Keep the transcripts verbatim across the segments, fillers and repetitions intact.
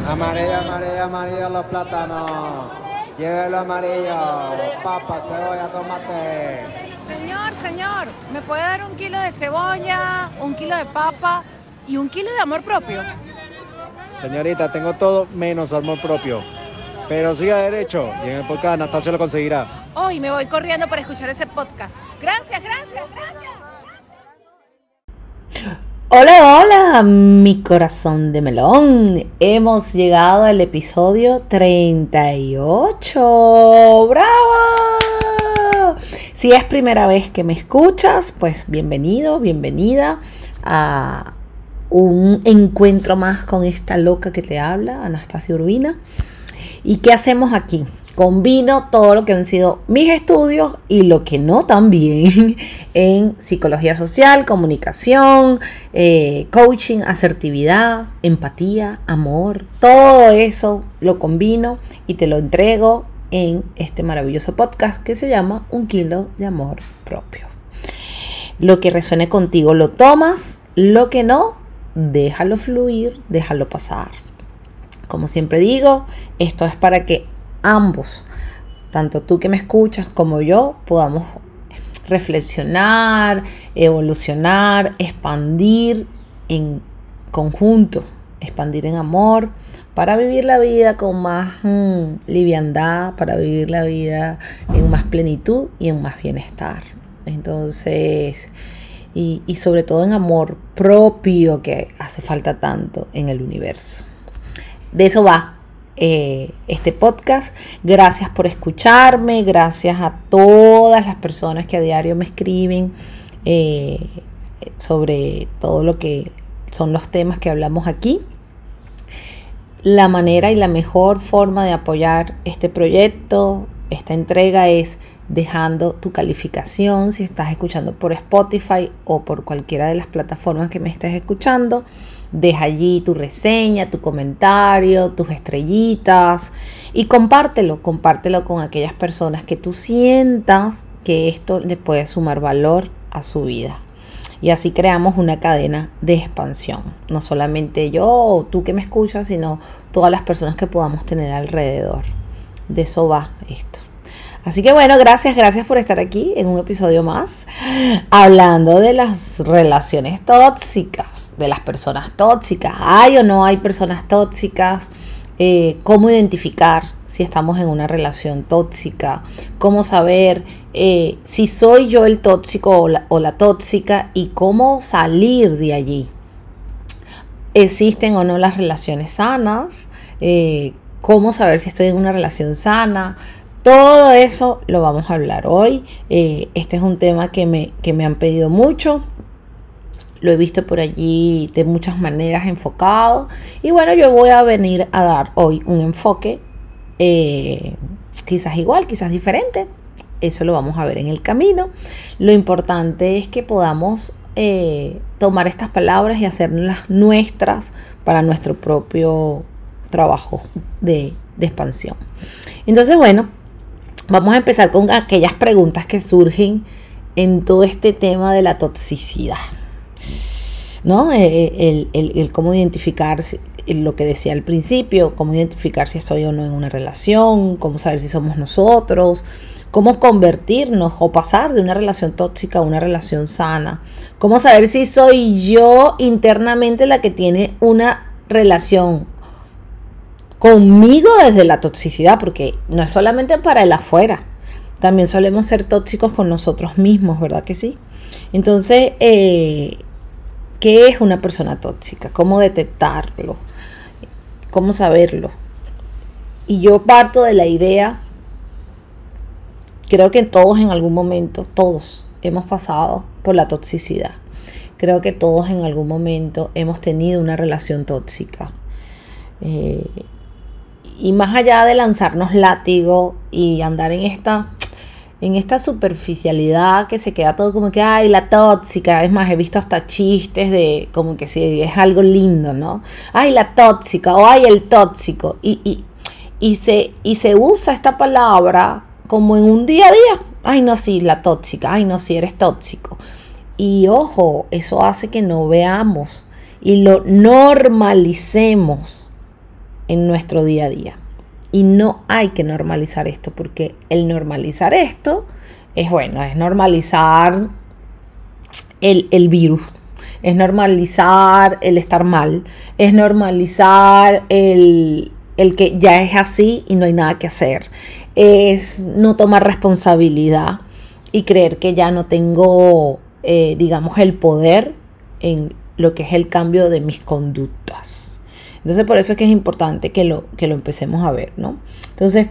Amarillo, amarillo, amarillo los plátanos. Llévelo amarillo. Papa, cebolla, tomate. Señor, señor, ¿me puede dar un kilo de cebolla, un kilo de papa y un kilo de amor propio? Señorita, tengo todo menos amor propio. Pero siga derecho y en el podcast Anastasio lo conseguirá. Hoy me voy corriendo para escuchar ese podcast. Gracias, gracias, gracias. Hola, hola, mi corazón de melón. Hemos llegado al episodio treinta y ocho. ¡Bravo! Si es primera vez que me escuchas, pues bienvenido, bienvenida a un encuentro más con esta loca que te habla, Anastasia Urbina. ¿Y qué hacemos aquí? Combino todo lo que han sido mis estudios y lo que no también en psicología social, comunicación, eh, coaching, asertividad, empatía, amor. Todo eso lo combino y te lo entrego en este maravilloso podcast que se llama Un Kilo de Amor Propio. Lo que resuene contigo lo tomas, lo que no, déjalo fluir, déjalo pasar. Como siempre digo, esto es para que ambos, tanto tú que me escuchas como yo, podamos reflexionar, evolucionar, expandir en conjunto, expandir en amor, para vivir la vida con más mmm, liviandad, para vivir la vida en más plenitud y en más bienestar. Entonces, y, y sobre todo en amor propio, que hace falta tanto en el universo. De eso va eh, este podcast. Gracias por escucharme, gracias a todas las personas que a diario me escriben eh, sobre todo lo que son los temas que hablamos aquí. La manera y la mejor forma de apoyar este proyecto, esta entrega, es dejando tu calificación si estás escuchando por Spotify o por cualquiera de las plataformas que me estés escuchando. Deja allí tu reseña, tu comentario, tus estrellitas y compártelo, compártelo con aquellas personas que tú sientas que esto le puede sumar valor a su vida. Y así creamos una cadena de expansión. No solamente yo o tú que me escuchas, sino todas las personas que podamos tener alrededor. De eso va esto. Así que bueno, gracias, gracias por estar aquí en un episodio más, hablando de las relaciones tóxicas, de las personas tóxicas. ¿Hay o no hay personas tóxicas? Eh, ¿Cómo identificar si estamos en una relación tóxica? ¿Cómo saber eh, si soy yo el tóxico o la, o la tóxica? ¿Y cómo salir de allí? ¿Existen o no las relaciones sanas? Eh, ¿Cómo saber si estoy en una relación sana? Todo eso lo vamos a hablar hoy. Eh, este es un tema que me, que me han pedido mucho. Lo he visto por allí de muchas maneras enfocado. Y bueno, yo voy a venir a dar hoy un enfoque eh, quizás igual, quizás diferente. Eso lo vamos a ver en el camino. Lo importante es que podamos eh, tomar estas palabras y hacerlas nuestras para nuestro propio trabajo de, de expansión. Entonces, bueno, vamos a empezar con aquellas preguntas que surgen en todo este tema de la toxicidad, ¿no? El, el, el, el cómo identificar lo que decía al principio, cómo identificar si estoy o no en una relación, cómo saber si somos nosotros, cómo convertirnos o pasar de una relación tóxica a una relación sana, cómo saber si soy yo internamente la que tiene una relación conmigo desde la toxicidad, porque no es solamente para el afuera, también solemos ser tóxicos con nosotros mismos, ¿verdad que sí? Entonces, eh, ¿qué es una persona tóxica? ¿Cómo detectarlo? ¿Cómo saberlo? Y yo parto de la idea, creo que todos en algún momento, todos hemos pasado por la toxicidad. Creo que todos en algún momento hemos tenido una relación tóxica. Eh, Y más allá de lanzarnos látigo y andar en esta, en esta superficialidad que se queda todo como que, ay, la tóxica. Es más, he visto hasta chistes de como que si es algo lindo, ¿no? Ay, la tóxica, o ay, el tóxico. Y, y, y, se, y se usa esta palabra como en un día a día. Ay, no, sí, la tóxica. Ay, no, sí, eres tóxico. Y ojo, eso hace que no veamos y lo normalicemos en nuestro día a día. Y no hay que normalizar esto, porque el normalizar esto es bueno, es normalizar el, el virus, es normalizar el estar mal, es normalizar el, el que ya es así y no hay nada que hacer, es no tomar responsabilidad y creer que ya no tengo, eh, digamos, el poder en lo que es el cambio de mis conductas. Entonces, por eso es que es importante que lo, que lo empecemos a ver, ¿no? Entonces,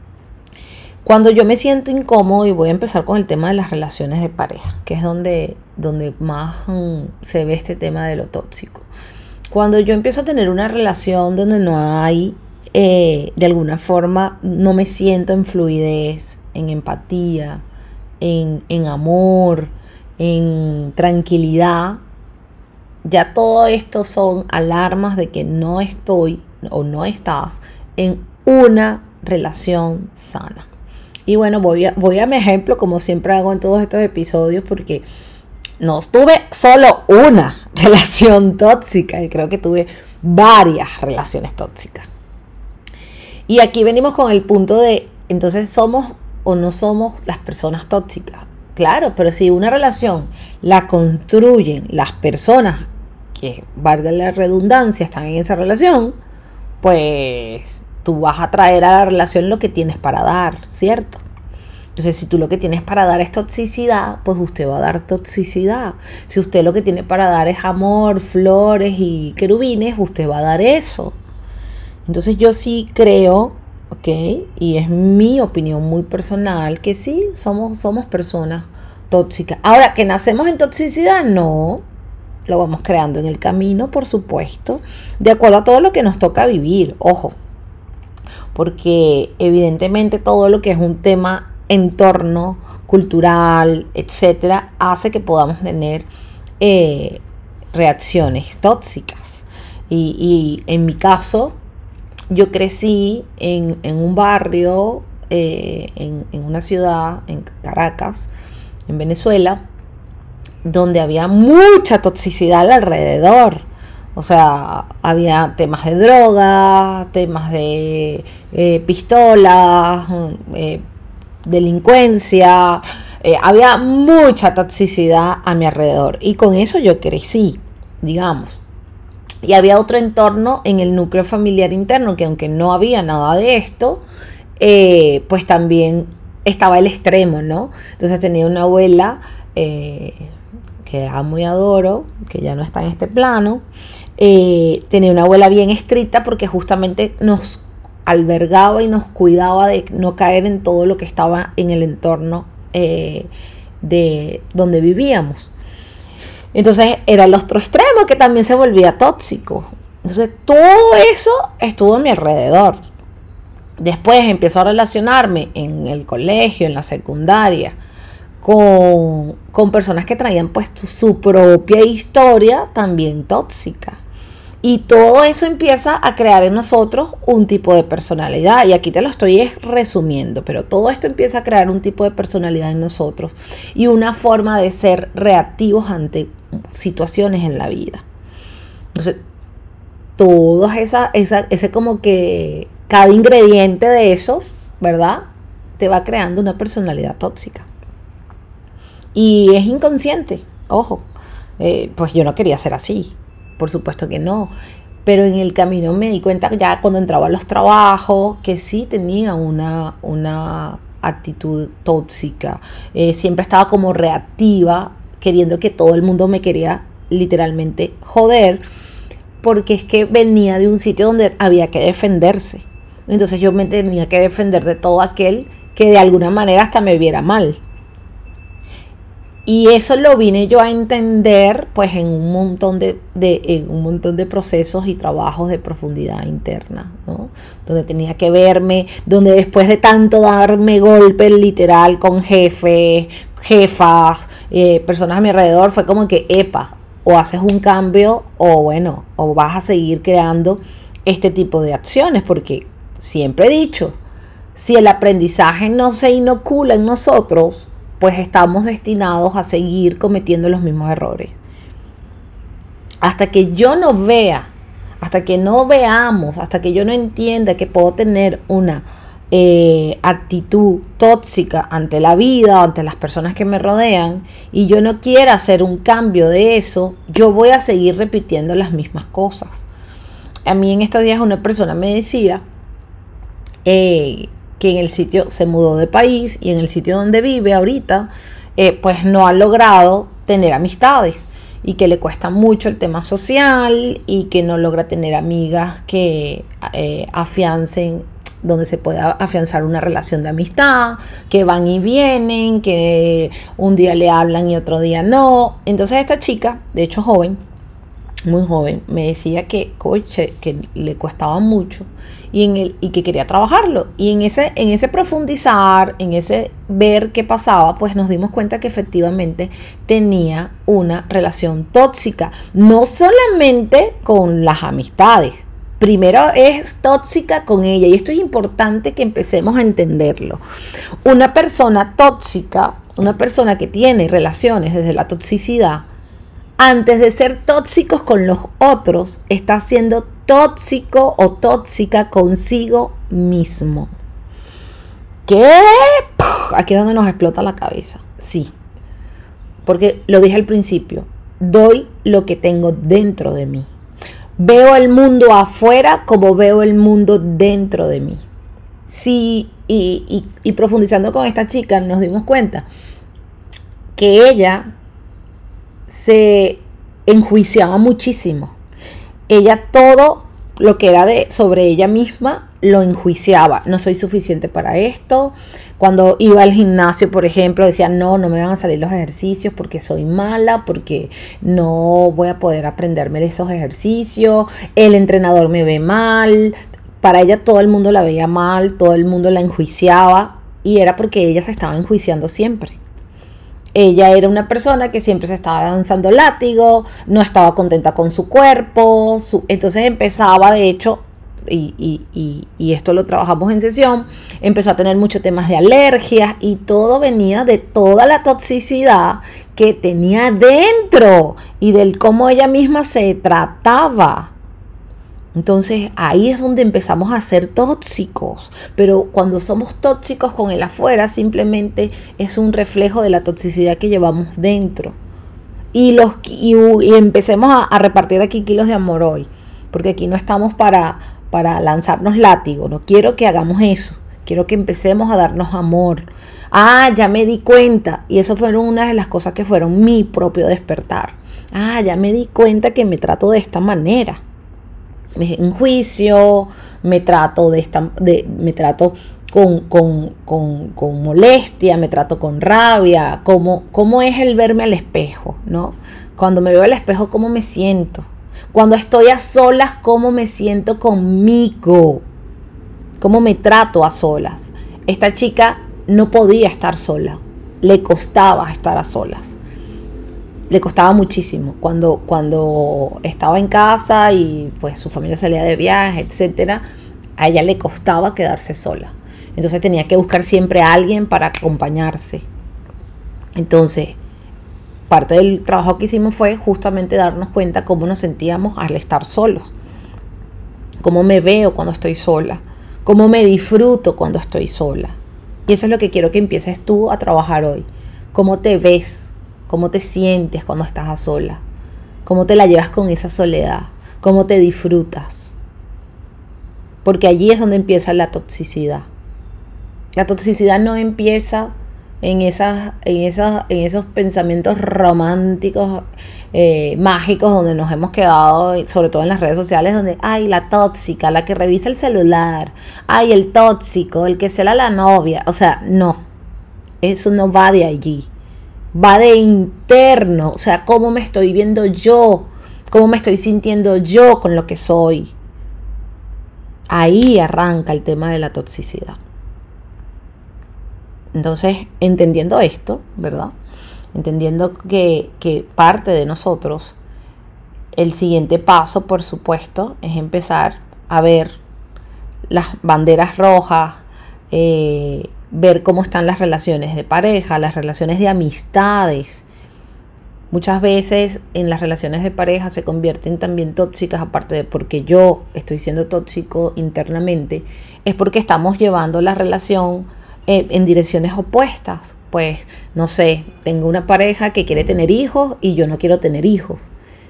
cuando yo me siento incómodo, y voy a empezar con el tema de las relaciones de pareja, que es donde, donde más mm, se ve este tema de lo tóxico. Cuando yo empiezo a tener una relación donde no hay, eh, de alguna forma, no me siento en fluidez, en empatía, en, en amor, en tranquilidad, ya todo esto son alarmas de que no estoy o no estás en una relación sana. Y bueno, voy a, voy a mi ejemplo, como siempre hago en todos estos episodios, porque no tuve solo una relación tóxica, y creo que tuve varias relaciones tóxicas. Y aquí venimos con el punto de, entonces, ¿somos o no somos las personas tóxicas? Claro, pero si una relación la construyen las personas que, valga la redundancia, están en esa relación, pues tú vas a traer a la relación lo que tienes para dar, ¿cierto? Entonces, si tú lo que tienes para dar es toxicidad, pues usted va a dar toxicidad. Si usted lo que tiene para dar es amor, flores y querubines, usted va a dar eso. Entonces, yo sí creo, ¿ok? Y es mi opinión muy personal, que sí, somos, somos personas tóxicas. Ahora, ¿que nacemos en toxicidad? No. Lo vamos creando en el camino, por supuesto, de acuerdo a todo lo que nos toca vivir, ojo. Porque evidentemente todo lo que es un tema entorno cultural, etcétera, hace que podamos tener eh, reacciones tóxicas. Y, y en mi caso, yo crecí en, en un barrio, eh, en, en una ciudad, en Caracas, en Venezuela, donde había mucha toxicidad alrededor. O sea, había temas de drogas, temas de eh, pistolas, eh, delincuencia, eh, había mucha toxicidad a mi alrededor. Y con eso yo crecí, digamos. Y había otro entorno en el núcleo familiar interno, que aunque no había nada de esto, eh, pues también estaba el extremo, ¿no? Entonces tenía una abuela eh, que amo y adoro, que ya no está en este plano. Eh, tenía una abuela bien estricta porque justamente nos albergaba y nos cuidaba de no caer en todo lo que estaba en el entorno eh, de donde vivíamos. Entonces era el otro extremo, que también se volvía tóxico. Entonces todo eso estuvo a mi alrededor. Después empiezo a relacionarme en el colegio, en la secundaria, con, con personas que traían pues su, su propia historia también tóxica. Y todo eso empieza a crear en nosotros un tipo de personalidad. Y aquí te lo estoy resumiendo, pero todo esto empieza a crear un tipo de personalidad en nosotros y una forma de ser reactivos ante situaciones en la vida. Entonces, todo esa, esa, ese como que cada ingrediente de esos, ¿verdad?, te va creando una personalidad tóxica. Y es inconsciente, ojo. Eh, pues yo no quería ser así. Por supuesto que no, pero en el camino me di cuenta ya cuando entraba a los trabajos que sí tenía una, una actitud tóxica. Eh, siempre estaba como reactiva, queriendo que todo el mundo me quería literalmente joder, porque es que venía de un sitio donde había que defenderse. Entonces yo me tenía que defender de todo aquel que de alguna manera hasta me viera mal. Y eso lo vine yo a entender pues en un montón de, de, en un montón de procesos y trabajos de profundidad interna, ¿no? Donde tenía que verme, donde después de tanto darme golpes literal con jefes, jefas, eh, personas a mi alrededor, fue como que, epa, o haces un cambio o bueno, o vas a seguir creando este tipo de acciones, porque siempre he dicho, si el aprendizaje no se inocula en nosotros, pues estamos destinados a seguir cometiendo los mismos errores. Hasta que yo no vea hasta que no veamos, hasta que yo no entienda que puedo tener una eh, actitud tóxica ante la vida, ante las personas que me rodean, y yo no quiera hacer un cambio de eso, yo voy a seguir repitiendo las mismas cosas. A mí en estos días una persona me decía eh, que en el sitio se mudó de país y en el sitio donde vive ahorita, eh, pues no ha logrado tener amistades y que le cuesta mucho el tema social y que no logra tener amigas que eh, afiancen, donde se pueda afianzar una relación de amistad, que van y vienen, que un día le hablan y otro día no. Entonces esta chica, de hecho joven, muy joven, me decía que, coche, que le costaba mucho y, en el, y que quería trabajarlo. Y en ese, en ese profundizar, en ese ver qué pasaba, pues nos dimos cuenta que efectivamente tenía una relación tóxica. No solamente con las amistades. Primero es tóxica con ella. Y esto es importante que empecemos a entenderlo. Una persona tóxica, una persona que tiene relaciones desde la toxicidad, antes de ser tóxicos con los otros, está siendo tóxico o tóxica consigo mismo. ¿Qué? Aquí es donde nos explota la cabeza. Sí. Porque lo dije al principio. Doy lo que tengo dentro de mí. Veo el mundo afuera como veo el mundo dentro de mí. Sí, y, y, y profundizando con esta chica nos dimos cuenta que ella se enjuiciaba muchísimo. Ella todo lo que era de sobre ella misma lo enjuiciaba. No soy suficiente para esto. Cuando iba al gimnasio, por ejemplo, decía no, no me van a salir los ejercicios porque soy mala, porque no voy a poder aprenderme esos ejercicios. El entrenador me ve mal. Para ella todo el mundo la veía mal, todo el mundo la enjuiciaba y era porque ella se estaba enjuiciando siempre. Ella era una persona que siempre se estaba danzando látigo, no estaba contenta con su cuerpo, su, entonces empezaba, de hecho, y, y, y, y esto lo trabajamos en sesión, empezó a tener muchos temas de alergias y todo venía de toda la toxicidad que tenía dentro y del cómo ella misma se trataba. Entonces ahí es donde empezamos a ser tóxicos, pero cuando somos tóxicos con el afuera simplemente es un reflejo de la toxicidad que llevamos dentro. Y, los, y, y empecemos a, a repartir aquí kilos de amor hoy, porque aquí no estamos para, para lanzarnos látigo, no quiero que hagamos eso, quiero que empecemos a darnos amor. Ah, ya me di cuenta, y eso fueron una de las cosas que fueron mi propio despertar. Ah, ya me di cuenta que me trato de esta manera. En juicio, me trato de esta, de, me trato con, con, con, con molestia, me trato con rabia, cómo, cómo es el verme al espejo, ¿no? Cuando me veo al espejo, cómo me siento. Cuando estoy a solas, cómo me siento conmigo, cómo me trato a solas. Esta chica no podía estar sola, le costaba estar a solas. Le costaba muchísimo cuando, cuando estaba en casa y pues su familia salía de viaje, etcétera. A ella le costaba quedarse sola. Entonces tenía que buscar siempre a alguien para acompañarse. Entonces, parte del trabajo que hicimos fue justamente darnos cuenta cómo nos sentíamos al estar solos. Cómo me veo cuando estoy sola. Cómo me disfruto cuando estoy sola. Y eso es lo que quiero que empieces tú a trabajar hoy. Cómo te ves. ¿Cómo te sientes cuando estás a sola? ¿Cómo te la llevas con esa soledad? ¿Cómo te disfrutas? Porque allí es donde empieza la toxicidad. La toxicidad no empieza en, esas, en, esas, en esos pensamientos románticos, eh, mágicos, donde nos hemos quedado, sobre todo en las redes sociales, donde, ay, la tóxica, la que revisa el celular, ay, el tóxico, el que cela a la novia. O sea, no, eso no va de allí. Va de interno, o sea, cómo me estoy viendo yo, cómo me estoy sintiendo yo con lo que soy. Ahí arranca el tema de la toxicidad. Entonces, entendiendo esto, ¿verdad? Entendiendo que, que parte de nosotros, el siguiente paso, por supuesto, es empezar a ver las banderas rojas, eh, ver cómo están las relaciones de pareja, las relaciones de amistades, muchas veces en las relaciones de pareja se convierten también tóxicas, aparte de porque yo estoy siendo tóxico internamente, es porque estamos llevando la relación eh, en direcciones opuestas. Pues, no sé, tengo una pareja que quiere tener hijos y yo no quiero tener hijos.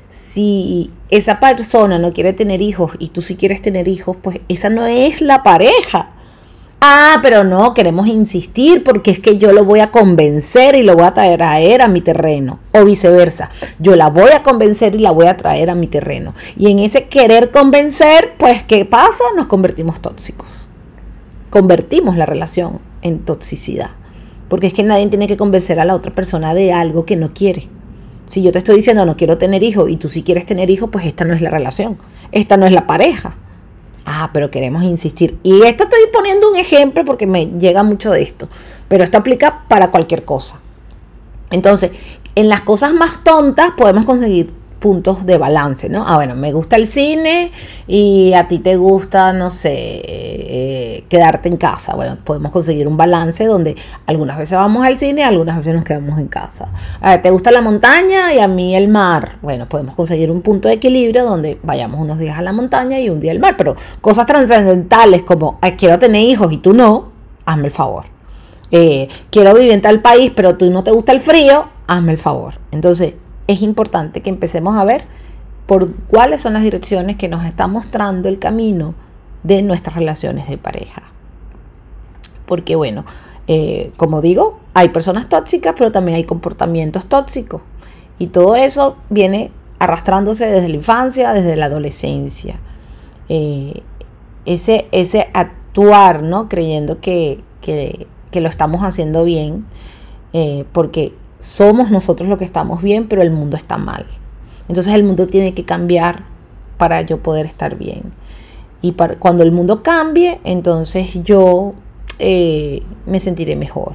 Si esa persona no quiere tener hijos y tú sí quieres tener hijos, pues esa no es la pareja. Ah, pero no, queremos insistir porque es que yo lo voy a convencer y lo voy a traer a mi terreno. O viceversa, yo la voy a convencer y la voy a traer a mi terreno. Y en ese querer convencer, pues, ¿qué pasa? Nos convertimos tóxicos. Convertimos la relación en toxicidad. Porque es que nadie tiene que convencer a la otra persona de algo que no quiere. Si yo te estoy diciendo no quiero tener hijos y tú sí quieres tener hijos, pues esta no es la relación. Esta no es la pareja. Ah, pero queremos insistir. Y esto estoy poniendo un ejemplo porque me llega mucho de esto. Pero esto aplica para cualquier cosa. Entonces, en las cosas más tontas podemos conseguir puntos de balance, ¿no? Ah, bueno, me gusta el cine y a ti te gusta, no sé, eh, quedarte en casa. Bueno, podemos conseguir un balance donde algunas veces vamos al cine, algunas veces nos quedamos en casa. Ah, te gusta la montaña y a mí el mar. Bueno, podemos conseguir un punto de equilibrio donde vayamos unos días a la montaña y un día al mar. Pero cosas trascendentales como ay, quiero tener hijos y tú no, hazme el favor. Eh, quiero vivir en tal país, pero tú no te gusta el frío, hazme el favor. Entonces, es importante que empecemos a ver por cuáles son las direcciones que nos está mostrando el camino de nuestras relaciones de pareja. Porque bueno, eh, como digo, hay personas tóxicas, pero también hay comportamientos tóxicos. Y todo eso viene arrastrándose desde la infancia, desde la adolescencia. Eh, ese, ese actuar, ¿no? Creyendo que, que, que lo estamos haciendo bien, eh, porque somos nosotros los que estamos bien, pero el mundo está mal. Entonces el mundo tiene que cambiar para yo poder estar bien. Y para, cuando el mundo cambie, entonces yo eh, me sentiré mejor.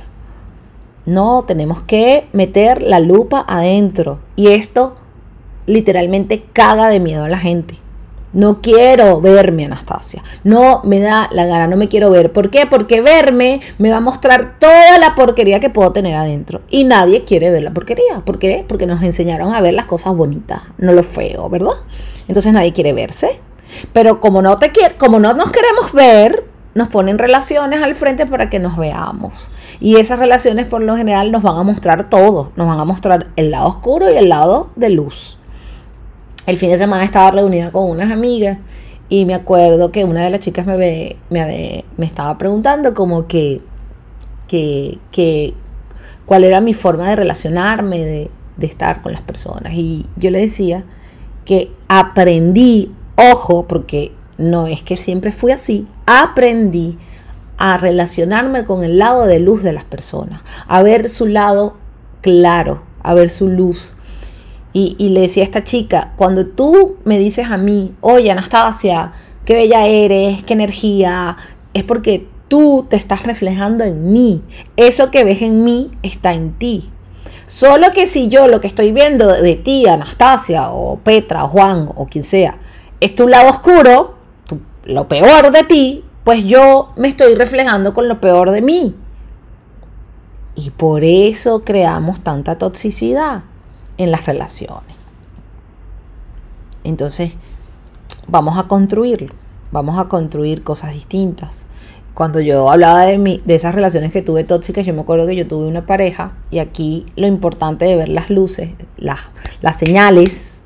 No, tenemos que meter la lupa adentro. Y esto literalmente caga de miedo a la gente. No quiero verme, Anastasia. No me da la gana, no me quiero ver. ¿Por qué? Porque verme me va a mostrar toda la porquería que puedo tener adentro. Y nadie quiere ver la porquería. ¿Por qué? Porque nos enseñaron a ver las cosas bonitas, no lo feo, ¿verdad? Entonces nadie quiere verse. Pero como no te quiere, como no nos queremos ver, nos ponen relaciones al frente para que nos veamos. Y esas relaciones por lo general nos van a mostrar todo. Nos van a mostrar el lado oscuro y el lado de luz. El fin de semana estaba reunida con unas amigas y me acuerdo que una de las chicas me, ve, me, me estaba preguntando como que, que, que cuál era mi forma de relacionarme, de, de estar con las personas. Y yo le decía que aprendí, ojo, porque no es que siempre fui así, aprendí a relacionarme con el lado de luz de las personas, a ver su lado claro, a ver su luz. Y, y le decía a esta chica, cuando tú me dices a mí, oye Anastasia, qué bella eres, qué energía, es porque tú te estás reflejando en mí. Eso que ves en mí está en ti. Solo que si yo lo que estoy viendo de ti, Anastasia, o Petra, o Juan, o quien sea, es tu lado oscuro, tu, lo peor de ti, pues yo me estoy reflejando con lo peor de mí. Y por eso creamos tanta toxicidad en las relaciones. Entonces vamos a construirlo, vamos a construir cosas distintas. Cuando yo hablaba de, mi, de esas relaciones que tuve tóxicas, yo me acuerdo que yo tuve una pareja y aquí lo importante de ver las luces, las, las señales,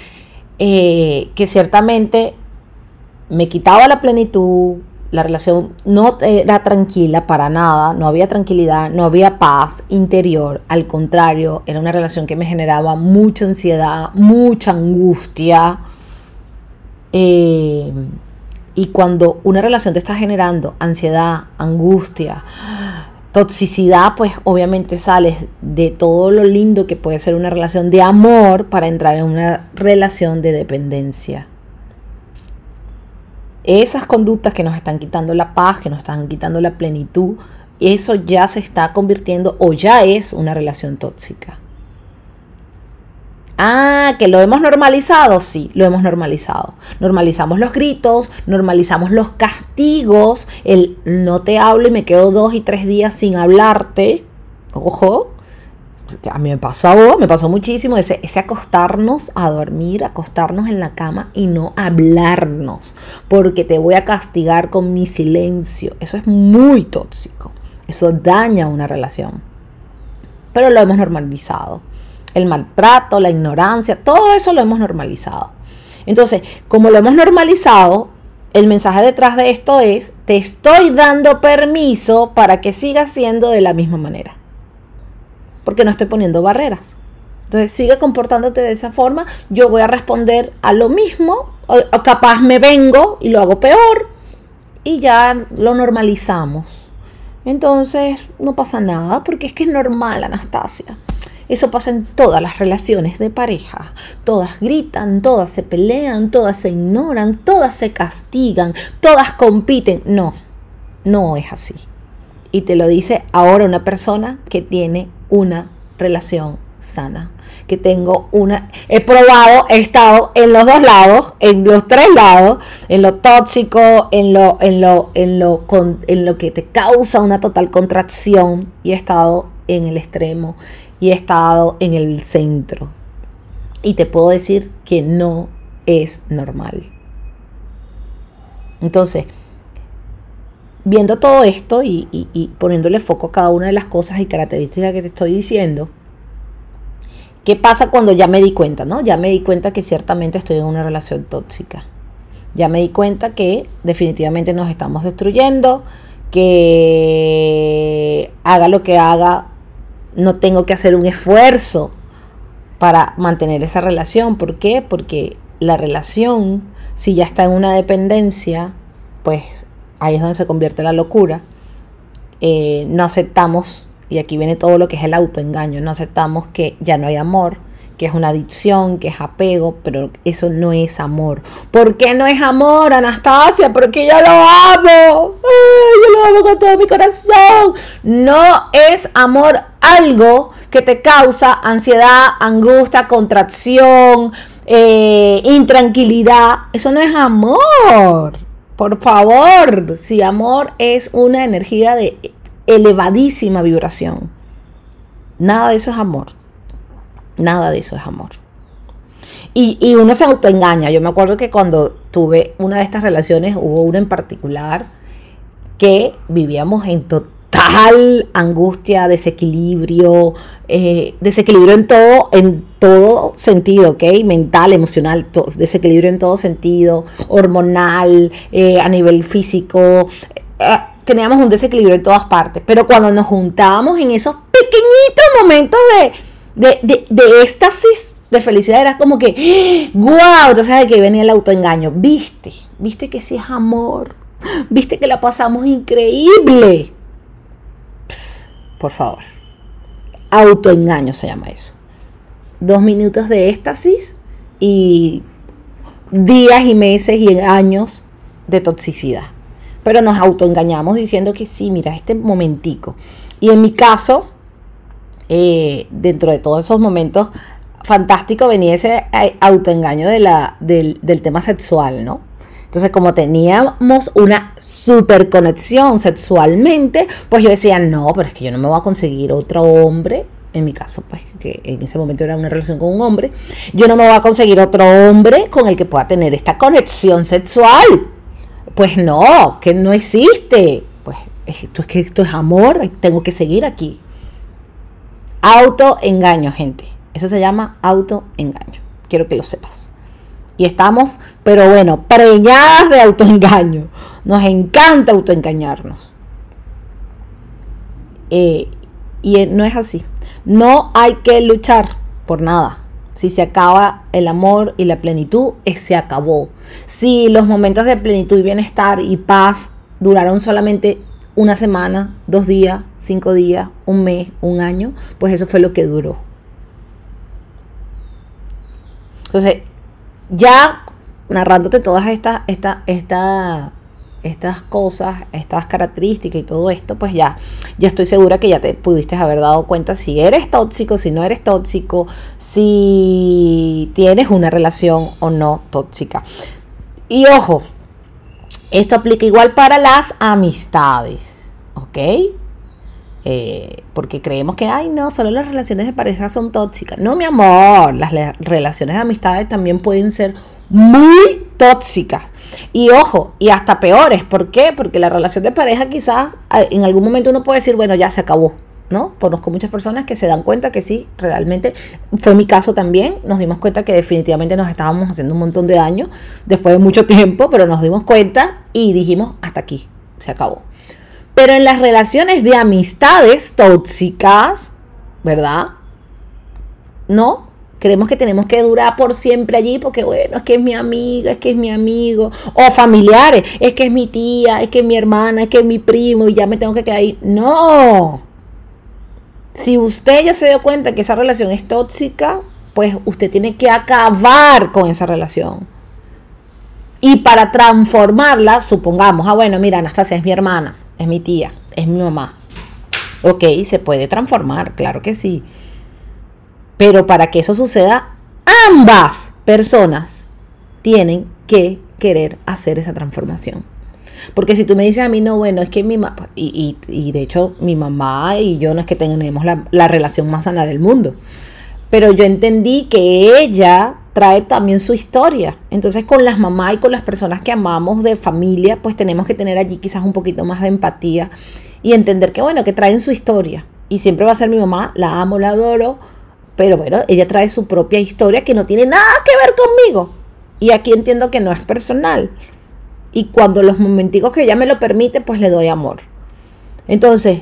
eh, que ciertamente me quitaba la plenitud. La relación no era tranquila para nada, no había tranquilidad, no había paz interior. Al contrario, era una relación que me generaba mucha ansiedad, mucha angustia. Eh, y cuando una relación te está generando ansiedad, angustia, toxicidad, pues obviamente sales de todo lo lindo que puede ser una relación de amor para entrar en una relación de dependencia. Esas conductas que nos están quitando la paz, que nos están quitando la plenitud, eso ya se está convirtiendo o ya es una relación tóxica. Ah, ¿que lo hemos normalizado? Sí, lo hemos normalizado. Normalizamos los gritos, normalizamos los castigos, el no te hablo y me quedo dos y tres días sin hablarte. Ojo, a mí me pasó, me pasó muchísimo, ese, ese acostarnos a dormir, acostarnos en la cama y no hablarnos, porque te voy a castigar con mi silencio. Eso es muy tóxico, eso daña una relación. Pero lo hemos normalizado. El maltrato, la ignorancia, todo eso lo hemos normalizado. Entonces, como lo hemos normalizado, el mensaje detrás de esto es: te estoy dando permiso para que sigas siendo de la misma manera, porque no estoy poniendo barreras. Entonces sigue comportándote de esa forma, yo voy a responder a lo mismo, o, o capaz me vengo y lo hago peor, y ya lo normalizamos. Entonces no pasa nada, porque es que es normal, Anastasia. Eso pasa en todas las relaciones de pareja. Todas gritan, todas se pelean, todas se ignoran, todas se castigan, todas compiten. No, no es así. Y te lo dice ahora una persona que tiene una relación sana, que tengo una, he probado, he estado en los dos lados, en los tres lados, en lo tóxico, en lo, en lo, en lo, con, en lo que te causa una total contracción, y he estado en el extremo y he estado en el centro, y te puedo decir que no es normal. Entonces, viendo todo esto y, y, y poniéndole foco a cada una de las cosas y características que te estoy diciendo, ¿qué pasa cuando ya me di cuenta, no? Ya me di cuenta que ciertamente estoy en una relación tóxica. Ya me di cuenta que definitivamente nos estamos destruyendo, que haga lo que haga, no tengo que hacer un esfuerzo para mantener esa relación. ¿Por qué? Porque la relación, si ya está en una dependencia, pues ahí es donde se convierte la locura. Eh, no aceptamos, y aquí viene todo lo que es el autoengaño, no aceptamos que ya no hay amor, que es una adicción, que es apego, pero eso no es amor. ¿Por qué no es amor, Anastasia? Porque yo lo amo. Ay, yo lo amo con todo mi corazón. No es amor algo que te causa ansiedad, angustia, contracción, eh, intranquilidad. Eso no es amor. Por favor, si amor es una energía de elevadísima vibración, nada de eso es amor. Nada de eso es amor. Y, y uno se autoengaña. Yo me acuerdo que cuando tuve una de estas relaciones, hubo una en particular que vivíamos en total angustia, desequilibrio, eh, desequilibrio en todo, en todo sentido, ¿ok? Mental, emocional, to- desequilibrio en todo sentido, hormonal, eh, a nivel físico. Eh, teníamos un desequilibrio en todas partes. Pero cuando nos juntábamos en esos pequeñitos momentos de De, de, de éxtasis, de felicidad, era como que ¡guau! Entonces aquí venía el autoengaño. Viste, viste que sí es amor, viste que la pasamos increíble. Pss, por favor, autoengaño se llama eso. Dos minutos de éxtasis y días y meses y años de toxicidad. Pero nos autoengañamos diciendo que sí, mira, este momentico. Y en mi caso, Eh, dentro de todos esos momentos fantásticos, venía ese autoengaño de la, del, del tema sexual, ¿no? Entonces, como teníamos una super conexión sexualmente, pues yo decía, no, pero es que yo no me voy a conseguir otro hombre. En mi caso, pues, que en ese momento era una relación con un hombre, yo no me voy a conseguir otro hombre con el que pueda tener esta conexión sexual. Pues no, que no existe. Pues esto es que esto es amor, tengo que seguir aquí. Autoengaño, gente. Eso se llama autoengaño. Quiero que lo sepas. Y estamos, pero bueno, preñadas de autoengaño. Nos encanta autoengañarnos. Eh, y no es así. No hay que luchar por nada. Si se acaba el amor y la plenitud, se acabó. Si los momentos de plenitud y bienestar y paz duraron solamente una semana, dos días, cinco días, un mes, un año, pues eso fue lo que duró. Entonces, ya narrándote todas estas, estas, estas, estas cosas, estas características y todo esto, pues ya, ya estoy segura que ya te pudiste haber dado cuenta si eres tóxico, si no eres tóxico, si tienes una relación o no tóxica. Y ojo, esto aplica igual para las amistades, ¿ok? Eh, porque creemos que, ay no, solo las relaciones de pareja son tóxicas. No, mi amor, las le- relaciones de amistades también pueden ser muy tóxicas. Y ojo, y hasta peores. ¿Por qué? Porque la relación de pareja quizás a- en algún momento uno puede decir, bueno, ya se acabó, ¿no? Conozco muchas personas que se dan cuenta que sí, realmente, fue mi caso también, nos dimos cuenta que definitivamente nos estábamos haciendo un montón de daño después de mucho tiempo, pero nos dimos cuenta y dijimos, hasta aquí, se acabó. Pero en las relaciones de amistades tóxicas, ¿verdad? No, creemos que tenemos que durar por siempre allí porque, bueno, es que es mi amiga, es que es mi amigo. O familiares, es que es mi tía, es que es mi hermana, es que es mi primo y ya me tengo que quedar ahí. No. Si usted ya se dio cuenta que esa relación es tóxica, pues usted tiene que acabar con esa relación. Y para transformarla, supongamos, ah, bueno, mira, Anastasia es mi hermana, es mi tía, es mi mamá. Ok, se puede transformar, claro que sí. Pero para que eso suceda, ambas personas tienen que querer hacer esa transformación. Porque si tú me dices a mí, no, bueno, es que mi mamá, y, y, y de hecho mi mamá y yo no es que tenemos la, la relación más sana del mundo, pero yo entendí que ella trae también su historia. Entonces con las mamás y con las personas que amamos de familia, pues tenemos que tener allí quizás un poquito más de empatía y entender que bueno, que traen su historia. Y siempre va a ser mi mamá, la amo, la adoro, pero bueno, ella trae su propia historia que no tiene nada que ver conmigo. Y aquí entiendo que no es personal. Y cuando los momenticos que ella me lo permite, pues le doy amor. Entonces,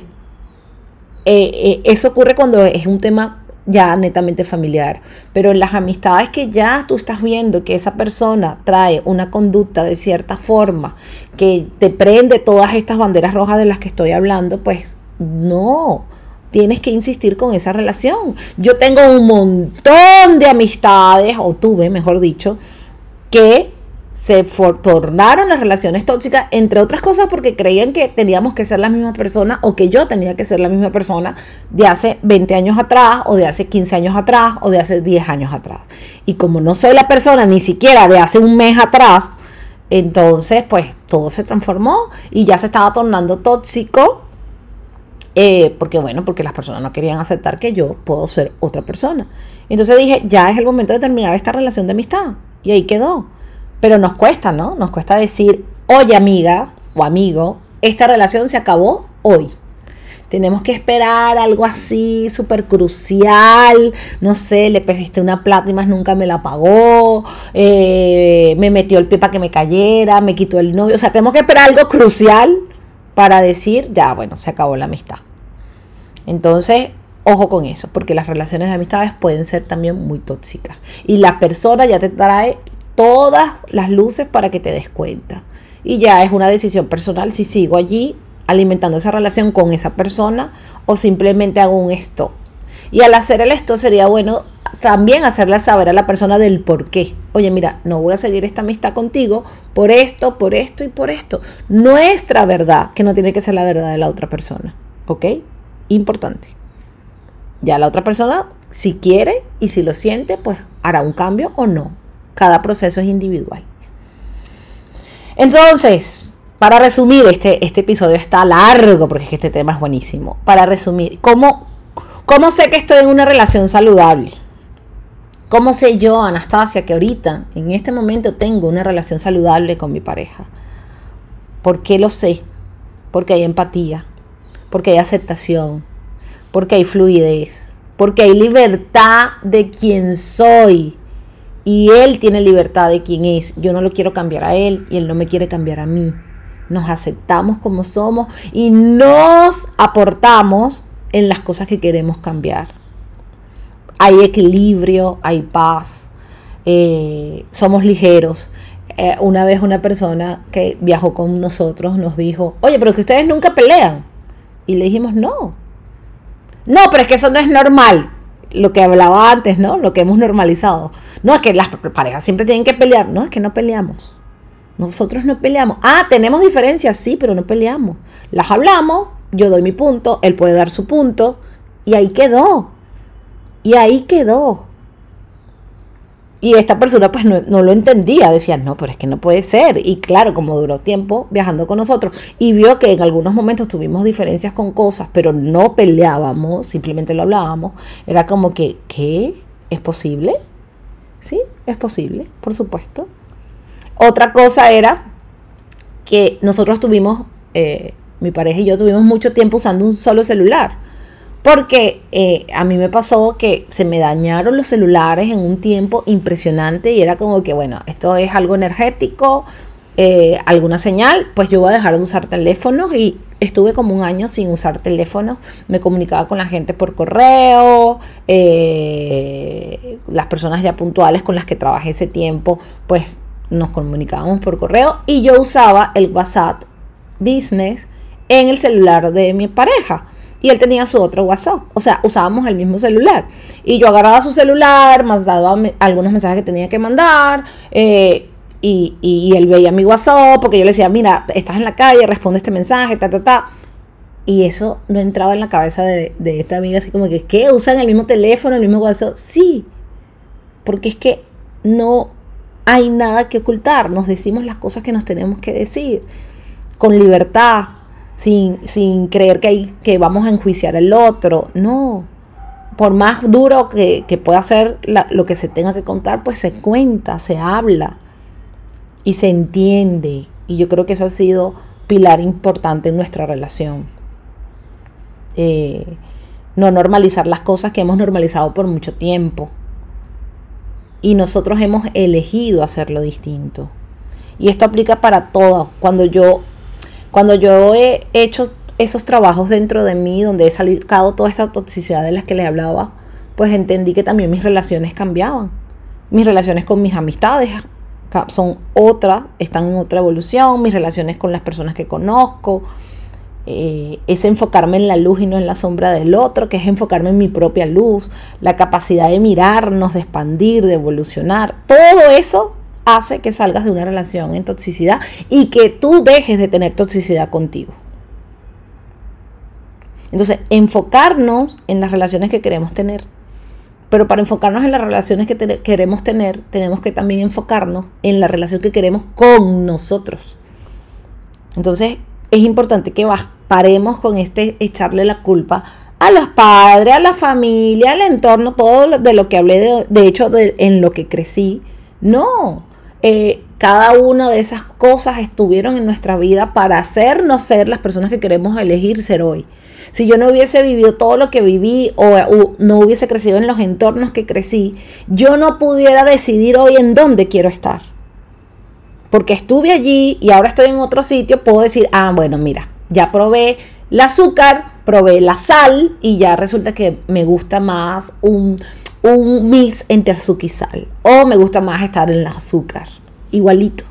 eh, eh, eso ocurre cuando es un tema ya netamente familiar, pero en las amistades que ya tú estás viendo que esa persona trae una conducta de cierta forma que te prende todas estas banderas rojas de las que estoy hablando, pues no, tienes que insistir con esa relación. Yo tengo un montón de amistades, o tuve, mejor dicho, que se for- tornaron las relaciones tóxicas, entre otras cosas porque creían que teníamos que ser la misma persona o que yo tenía que ser la misma persona de hace veinte años atrás o de hace quince años atrás o de hace diez años atrás. Y como no soy la persona ni siquiera de hace un mes atrás, entonces pues todo se transformó y ya se estaba tornando tóxico, eh, porque bueno, porque las personas no querían aceptar que yo puedo ser otra persona. Entonces dije, ya es el momento de terminar esta relación de amistad y ahí quedó. Pero nos cuesta, ¿no? Nos cuesta decir, oye amiga o amigo, esta relación se acabó hoy. Tenemos que esperar algo así súper crucial. No sé, le presté una plata y más nunca me la pagó. Eh, me metió el pie para que me cayera, me quitó el novio. O sea, tenemos que esperar algo crucial para decir, ya, bueno, se acabó la amistad. Entonces, ojo con eso, porque las relaciones de amistades pueden ser también muy tóxicas. Y la persona ya te trae todas las luces para que te des cuenta. Y ya es una decisión personal si sigo allí alimentando esa relación con esa persona o simplemente hago un stop. Y al hacer el stop sería bueno también hacerle saber a la persona del por qué. Oye, mira, no voy a seguir esta amistad contigo por esto, por esto y por esto. Nuestra verdad, que no tiene que ser la verdad de la otra persona. ¿Ok? Importante. Ya la otra persona, si quiere y si lo siente, pues hará un cambio o no. Cada proceso es individual. Entonces, para resumir, este, este episodio está largo porque es que este tema es buenísimo. Para resumir, ¿cómo, cómo sé que estoy en una relación saludable? ¿Cómo sé yo, Anastasia, que ahorita, en este momento, tengo una relación saludable con mi pareja? ¿Por qué lo sé? Porque hay empatía, porque hay aceptación, porque hay fluidez, porque hay libertad de quien soy. Y él tiene libertad de quién es. Yo no lo quiero cambiar a él y él no me quiere cambiar a mí. Nos aceptamos como somos y nos aportamos en las cosas que queremos cambiar. Hay equilibrio, hay paz, eh, somos ligeros. Eh, una vez una persona que viajó con nosotros nos dijo, oye, pero que ustedes nunca pelean. Y le dijimos, no. No, pero es que eso no es normal. Lo que hablaba antes, ¿no? Lo que hemos normalizado. No, es que las parejas siempre tienen que pelear. No, es que no peleamos. Nosotros no peleamos. Ah, tenemos diferencias, sí, pero no peleamos. Las hablamos, yo doy mi punto, él puede dar su punto, y ahí quedó. Y ahí quedó. Y esta persona pues no, no lo entendía, decía, no, pero es que no puede ser. Y claro, como duró tiempo viajando con nosotros y vio que en algunos momentos tuvimos diferencias con cosas, pero no peleábamos, simplemente lo hablábamos, era como que, ¿qué? ¿Es posible? Sí, es posible, por supuesto. Otra cosa era que nosotros tuvimos, eh, mi pareja y yo tuvimos mucho tiempo usando un solo celular. Porque eh, a mí me pasó que se me dañaron los celulares en un tiempo impresionante y era como que, bueno, esto es algo energético, eh, alguna señal, pues yo voy a dejar de usar teléfonos y estuve como un año sin usar teléfonos, me comunicaba con la gente por correo, eh, las personas ya puntuales con las que trabajé ese tiempo, pues nos comunicábamos por correo y yo usaba el WhatsApp Business en el celular de mi pareja. Y él tenía su otro WhatsApp. O sea, usábamos el mismo celular. Y yo agarraba su celular, mandaba me- algunos mensajes que tenía que mandar. Eh, y, y, y él veía mi WhatsApp. Porque yo le decía, mira, estás en la calle, responde este mensaje, ta, ta, ta. Y eso no entraba en la cabeza de, de esta amiga. Así como que, ¿qué? ¿Usan el mismo teléfono, el mismo WhatsApp? Sí. Porque es que no hay nada que ocultar. Nos decimos las cosas que nos tenemos que decir. Con libertad. Sin, sin creer que, hay, que vamos a enjuiciar al otro. No. Por más duro que, que pueda ser la, lo que se tenga que contar, pues se cuenta, se habla y se entiende. Y yo creo que eso ha sido pilar importante en nuestra relación. Eh, no normalizar las cosas que hemos normalizado por mucho tiempo. Y nosotros hemos elegido hacerlo distinto. Y esto aplica para todo. Cuando yo... Cuando yo he hecho esos trabajos dentro de mí, donde he sacado toda esa toxicidad de las que les hablaba, pues entendí que también mis relaciones cambiaban. Mis relaciones con mis amistades son otra, están en otra evolución. Mis relaciones con las personas que conozco, eh, es enfocarme en la luz y no en la sombra del otro, que es enfocarme en mi propia luz, la capacidad de mirarnos, de expandir, de evolucionar. Todo eso hace que salgas de una relación en toxicidad y que tú dejes de tener toxicidad contigo. Entonces, enfocarnos en las relaciones que queremos tener. Pero para enfocarnos en las relaciones que te- queremos tener, tenemos que también enfocarnos en la relación que queremos con nosotros. Entonces, es importante que paremos con este echarle la culpa a los padres, a la familia, al entorno, todo de lo que hablé, de, de hecho, de, en lo que crecí. No. Eh, cada una de esas cosas estuvieron en nuestra vida para hacernos ser las personas que queremos elegir ser hoy. Si yo no hubiese vivido todo lo que viví o, o no hubiese crecido en los entornos que crecí, yo no pudiera decidir hoy en dónde quiero estar. Porque estuve allí y ahora estoy en otro sitio, puedo decir, ah, bueno, mira, ya probé el azúcar, probé la sal y ya resulta que me gusta más un... un mix entre azúcar y sal, o me gusta más estar en el azúcar, igualito.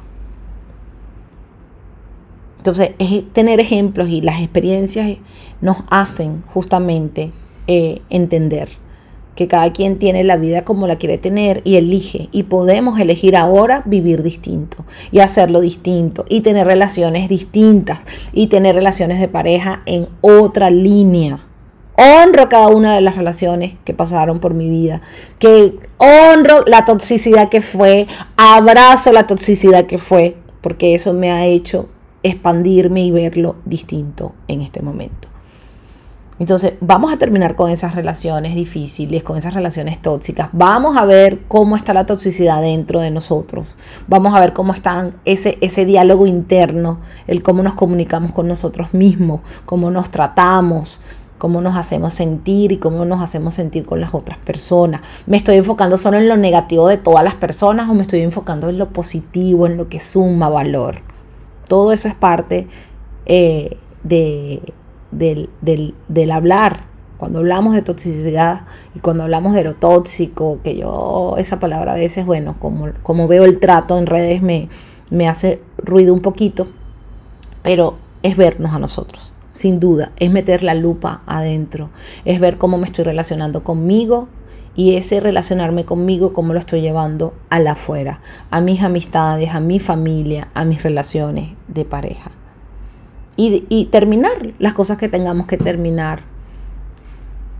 Entonces, es tener ejemplos y las experiencias nos hacen justamente eh, entender que cada quien tiene la vida como la quiere tener y elige, y podemos elegir ahora vivir distinto y hacerlo distinto y tener relaciones distintas y tener relaciones de pareja en otra línea. Honro cada una de las relaciones que pasaron por mi vida, que honro la toxicidad que fue, abrazo la toxicidad que fue, porque eso me ha hecho expandirme y verlo distinto en este momento. Entonces, vamos a terminar con esas relaciones difíciles, con esas relaciones tóxicas. Vamos a ver cómo está la toxicidad dentro de nosotros. Vamos a ver cómo está ese, ese diálogo interno, el cómo nos comunicamos con nosotros mismos, cómo nos tratamos, cómo nos hacemos sentir y cómo nos hacemos sentir con las otras personas. ¿Me estoy enfocando solo en lo negativo de todas las personas o me estoy enfocando en lo positivo, en lo que suma valor? Todo eso es parte eh, de, del, del, del hablar. Cuando hablamos de toxicidad y cuando hablamos de lo tóxico, que yo esa palabra a veces, bueno, como, como veo el trato en redes me, me hace ruido un poquito, pero es vernos a nosotros. Sin duda, es meter la lupa adentro, es ver cómo me estoy relacionando conmigo y ese relacionarme conmigo, cómo lo estoy llevando a la afuera, a mis amistades, a mi familia, a mis relaciones de pareja. Y, y terminar las cosas que tengamos que terminar.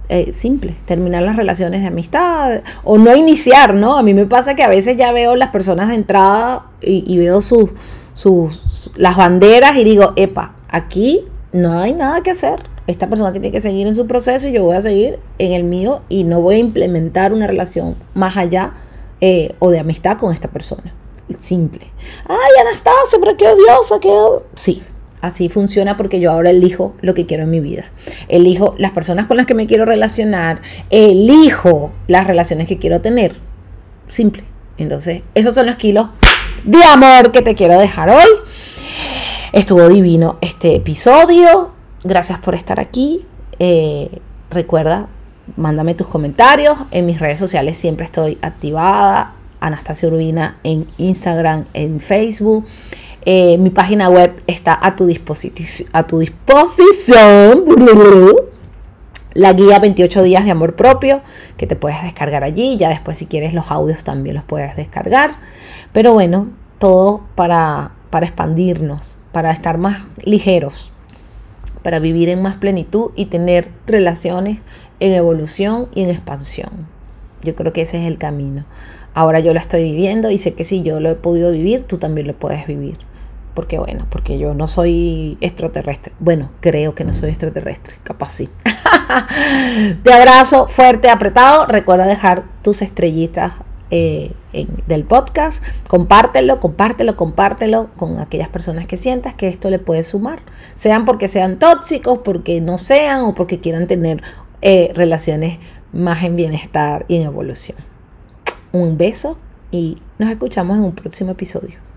Eh, simple, terminar las relaciones de amistad o no iniciar, ¿no? A mí me pasa que a veces ya veo las personas de entrada y, y veo sus, sus, las banderas y digo, epa, aquí no hay nada que hacer. Esta persona tiene que seguir en su proceso y yo voy a seguir en el mío y no voy a implementar una relación más allá eh, o de amistad con esta persona. Simple. Ay, Anastasia, pero qué odiosa, qué... Sí. Así funciona porque yo ahora elijo lo que quiero en mi vida. Elijo las personas con las que me quiero relacionar. Elijo las relaciones que quiero tener. Simple. Entonces, esos son los kilos de amor que te quiero dejar hoy. Estuvo divino este episodio. Gracias por estar aquí. Eh, recuerda, mándame tus comentarios. En mis redes sociales siempre estoy activada. Anastasia Urbina en Instagram, en Facebook. Eh, mi página web está a tu, disposi- a tu disposición. La guía veintiocho días de amor propio, que te puedes descargar allí. Ya después, si quieres, los audios también los puedes descargar. Pero bueno, todo para, para expandirnos, para estar más ligeros, para vivir en más plenitud y tener relaciones en evolución y en expansión. Yo creo que ese es el camino. Ahora yo lo estoy viviendo y sé que si yo lo he podido vivir, tú también lo puedes vivir. Porque bueno, porque yo no soy extraterrestre. Bueno, creo que no soy extraterrestre, capaz sí. Te abrazo fuerte, apretado. Recuerda dejar tus estrellitas eh, en, del podcast. Compártelo, compártelo, compártelo con aquellas personas que sientas que esto le puede sumar. Sean porque sean tóxicos, porque no sean o porque quieran tener eh, relaciones más en bienestar y en evolución. Un beso y nos escuchamos en un próximo episodio.